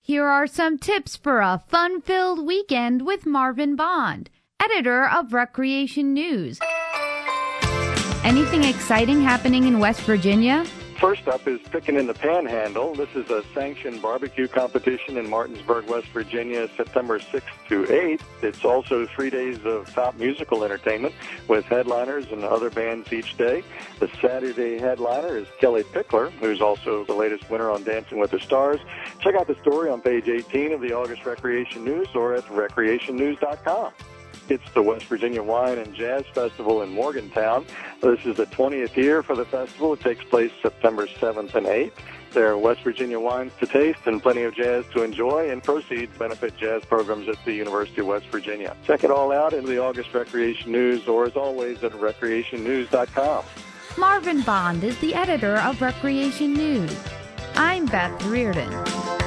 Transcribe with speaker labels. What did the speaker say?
Speaker 1: Here are some tips for a fun-filled weekend with Marvin Bond, editor of Recreation News. Anything exciting happening in West Virginia?
Speaker 2: First up is Pickin' in the Panhandle. This is a sanctioned barbecue competition in Martinsburg, West Virginia, September 6th to 8th. It's also 3 days of top musical entertainment with headliners and other bands each day. The Saturday headliner is Kelly Pickler, who's also the latest winner on Dancing with the Stars. Check out the story on page 18 of the August Recreation News or at recreationnews.com. It's the West Virginia Wine and Jazz Festival in Morgantown. This is the 20th year for the festival. It takes place September 7th and 8th. There are West Virginia wines to taste and plenty of jazz to enjoy, and proceeds benefit jazz programs at the University of West Virginia. Check it all out in the August Recreation News or, as always, at recreationnews.com.
Speaker 1: Marvin Bond is the editor of Recreation News. I'm Beth Reardon.